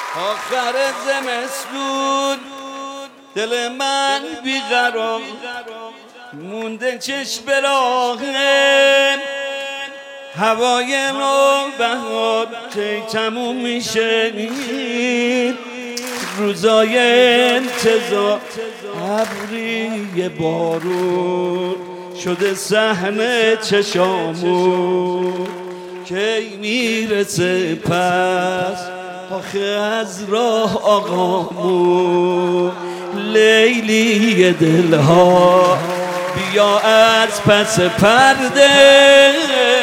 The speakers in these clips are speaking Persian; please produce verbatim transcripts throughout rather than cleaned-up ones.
آخر زمستون دل من بیقرار مونده چشم به راهم، هوای نو بهار کی تموم میشه، روزای انتظار ابری بارون شده صحنه چشامون، کی میرسه پس آخه از راه آقامون، لیلی دلها بیا از پس پرده،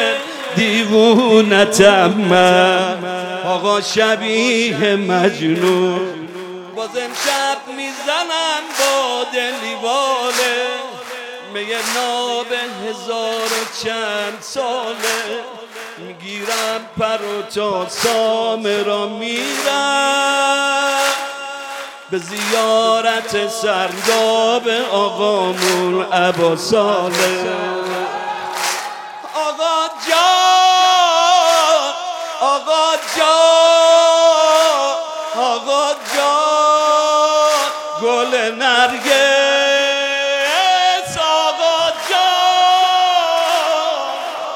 دیوونتم من آقا شبیه مجنون، باز امشب میزنم با دلی واله، میگه ناب هزار و چند ساله، میگیرم پر و تا سامه را میرم به زیارت سرداب آقامون ابا صالح. آقا جان آقا جان آقا جان گل نرگس، آقا جان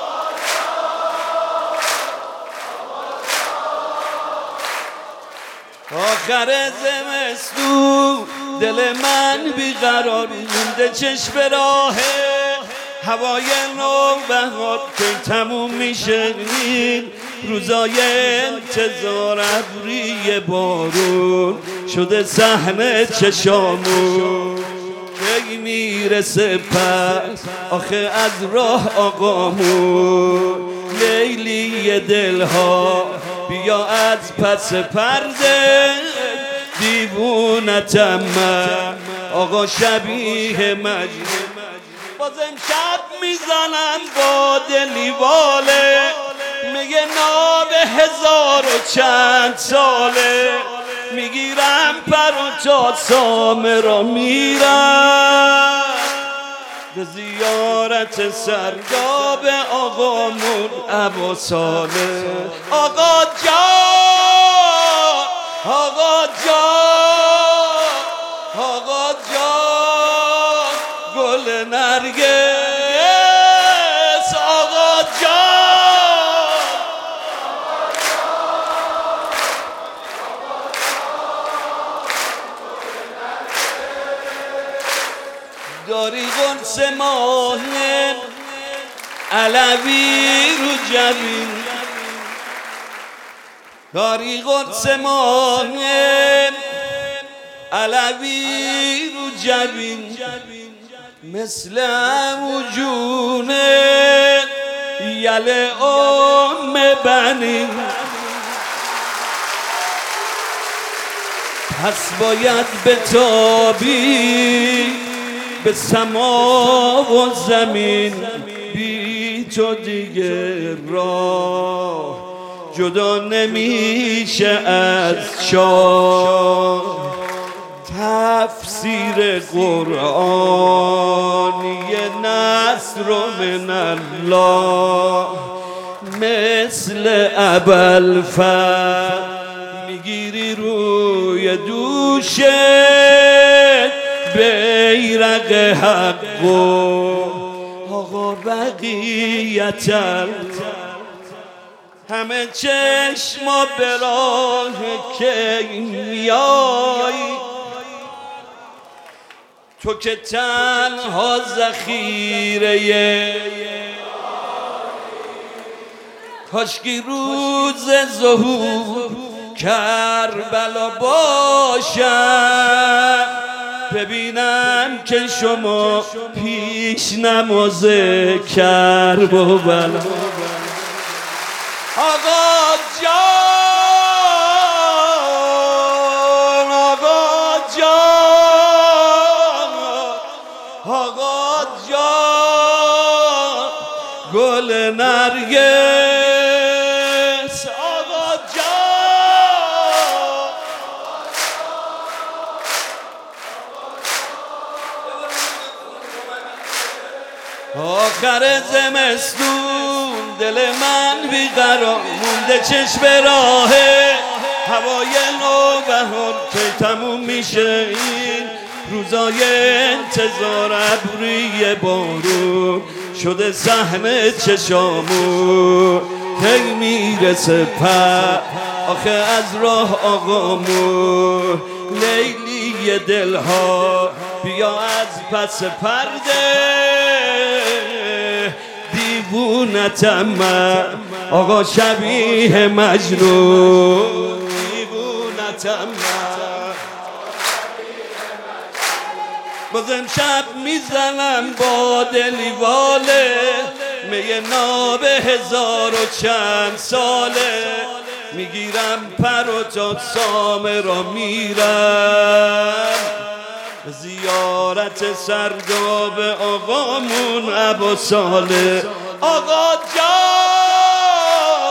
آخر زمستون دل من بیقرار مونده چشم به راهه، هوای نو بهار کی تموم میشه، روزای انتظار ابری بارون شده صحنه چشامون، کی میرسه پس آخه از راه آقامون، لیلی دلها بیا از پس پرده، دیوونتم من آقا شبیه مجنون، باز امشب میزنم با دلی واله، میگه ناب هزار و چند ساله، میگیرم پر و تا سامه را میرم به زیارت سرداب آقامون ابا صالح. آقا جان آقا جان آقا جان گل نرگس، آقا جان داری قرص ماه علوی رو جبین، داری قرص ماه علوی رو جبین، مثل وجون یل ام بنین، پس باید بتابی به سما و زمین، بی تو دیگه راه جدا نمیشه از شاه، تفسیر قرآنی نصر من الله، مثل ابوالفضل میگیری روی دوشه بیرق حق و آقا بقیت همه چشما به راه کی میای، تو که تنها ذخیره، کاشکی روز ظهور کربلا باشم، ببینم که شما پیش نماز کربلا. آقا جان آقا جان آقا جان گل نرگس، آقا جان آخر زمستون دل من بیقرار مونده چشم به راهه، هوای نو بهار که تموم میشه این روزای انتظار ابری بارون شده صحنه چشامون کی میرسه پر آخه از راه آقامون لیلی دلها بیا از پس پرده دیوونتم من آقا شبیه مجنون دیوونتم من بازم شب میزنم با دلی واله می ناب هزار و چند ساله میگیرم پر و تا سامه را میرم زیارت سرداب آقامون ابا ساله آقا جان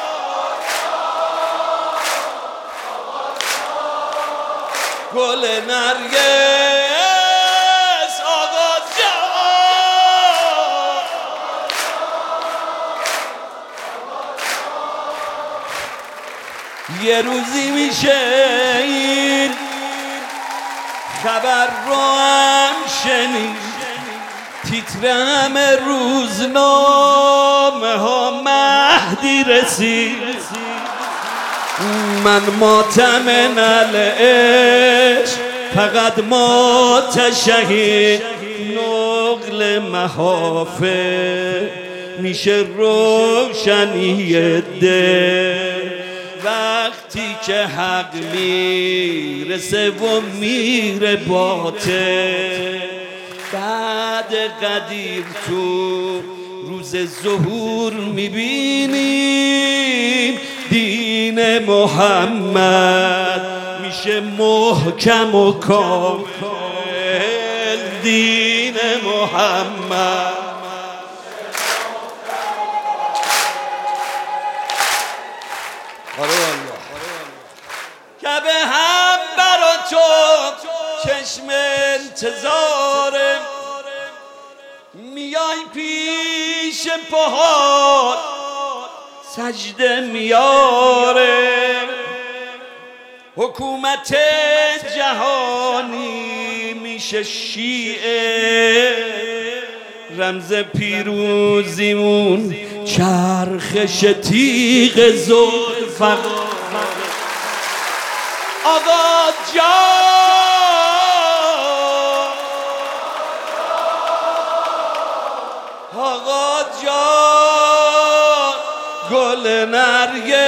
گل نرگس آقا جان یه روزی میشه این خبر رو هم شنید تیتر همه روزنامه ها مهدی رسید من ماتم نلعش فقط مات شهید نقل محافه میشه روشنی ده وقتی که حق میرسه و میره باطل بعد قدیر تو روز ظهور میبینیم دین محمد میشه محکم و کامل دین محمد که به هم برا تو چشم انتظاره میای پیش پاهات سجده میاره حکومت جهانی میشه شیعه رمز پیروزیمون چرخش تیغ ذوالفقار آقا جان آقا جان گل نرگس